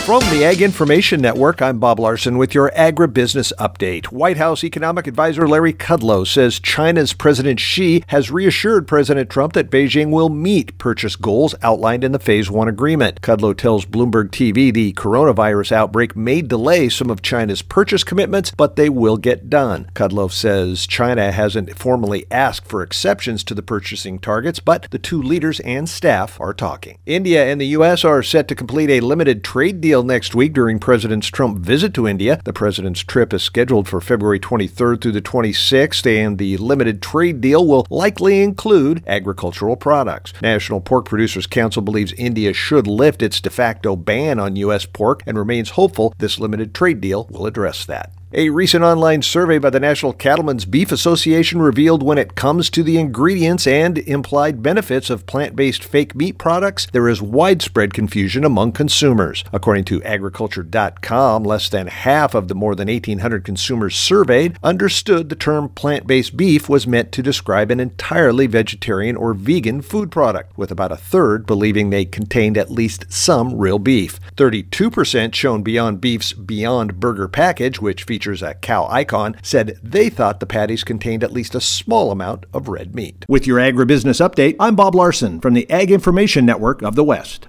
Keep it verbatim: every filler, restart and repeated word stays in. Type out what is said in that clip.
From the Ag Information Network, I'm Bob Larson with your agribusiness update. White House economic advisor Larry Kudlow says China's President Xi has reassured President Trump that Beijing will meet purchase goals outlined in the Phase one agreement. Kudlow tells Bloomberg T V the coronavirus outbreak may delay some of China's purchase commitments, but they will get done. Kudlow says China hasn't formally asked for exceptions to the purchasing targets, but the two leaders and staff are talking. India and the U S are set to complete a limited trade deal next week during President Trump's visit to India. The president's trip is scheduled for February twenty-third through the twenty-sixth, and the limited trade deal will likely include agricultural products. National Pork Producers Council believes India should lift its de facto ban on U S pork and remains hopeful this limited trade deal will address that. A recent online survey by the National Cattlemen's Beef Association revealed when it comes to the ingredients and implied benefits of plant-based fake meat products, there is widespread confusion among consumers. According to agriculture dot com, less than half of the more than eighteen hundred consumers surveyed understood the term plant-based beef was meant to describe an entirely vegetarian or vegan food product, with about a third believing they contained at least some real beef. thirty-two percent shown Beyond Beef's Beyond Burger package, which features features a cow icon, said they thought the patties contained at least a small amount of red meat. With your agribusiness update, I'm Bob Larson from the Ag Information Network of the West.